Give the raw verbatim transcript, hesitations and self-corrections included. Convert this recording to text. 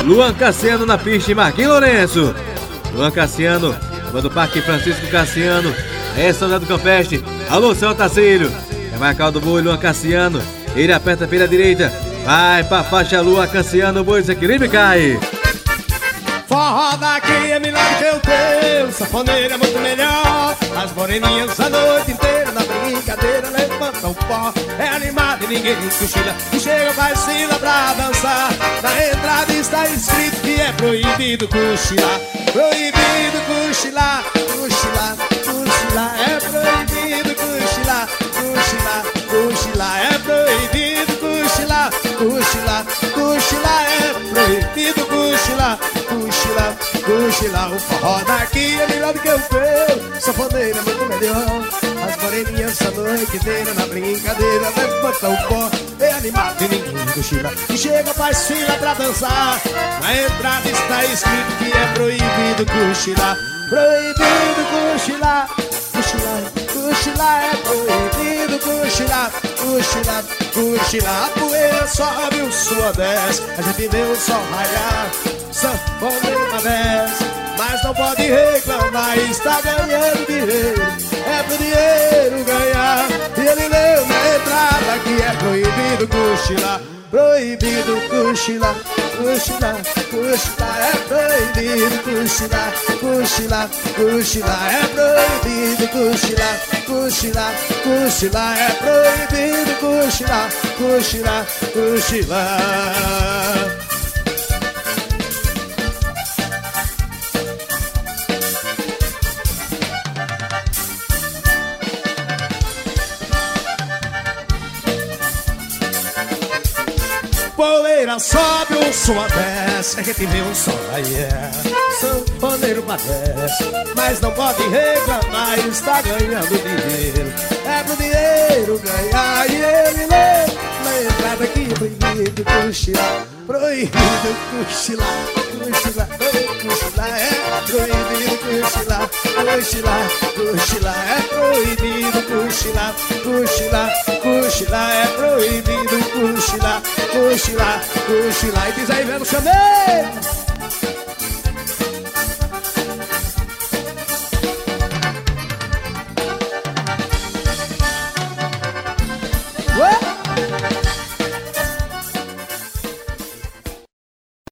Luan Cassiano na pista e Marquinhos Lourenço. Luan Cassiano, do Parque Francisco Cassiano. É São José do Campestre. Alô, Céu Tacílio. É marcar o do boi, Luan Cassiano. Ele aperta pela direita. Vai pra faixa, Luan Cassiano. O boi desequilibra e cai. Forró daqui é melhor que o teu, sanfoneiro é muito melhor. As moreninhas a noite inteira na brincadeira levantam o pó. É animado e ninguém cochila, e chega mais fila pra dançar. Na entrada está escrito que é proibido cochilar. Proibido cochilar, cochilar, cochilar. É proibido cochilar, cochilar, cochilar. É proibido cochilar, cochilar, cochilar. É proibido cochilar, cochilar, cochilar. O forró daqui é melhor do que o teu, sanfoneiro é muito melhor. As moreninhas a noite inteira na brincadeira levantam o pó. É animado e ninguém cochila, e chega faz fila pra dançar. Na entrada está escrito que é proibido cochilar. Proibido cochilar, cochilar, cochilar. É proibido cochilar, cochilar, cochilar. A poeira sobe, o suor desce, a gente vê o sol raiar. Sanfoneiro desce, mas não pode reclamar, está ganhando dinheiro, é pro dinheiro ganhar. E ele leu na entrada que é proibido cochilar. Proibido cochilar, cochilar, cochilar. É proibido cochilar, cochilar, cochilar. É proibido cochilar, cochilar, cochilar. É proibido cochilar, cochilar, cochilar. Poeira sobe, o som desce, a gente vê o sol aí é. Sanfoneiro padece, mas não pode reclamar, está ganhando dinheiro, é pro dinheiro ganhar. E ele lê na entrada que é proibido cochilar. Proibido cochilar, cochilar, cochilar. É proibido cochilar, cochilar, cochilar. É proibido cochilar, cochilar, cochilar. É proibido cochilar, cochilar, cochilar. E diz aí, velho, chamei!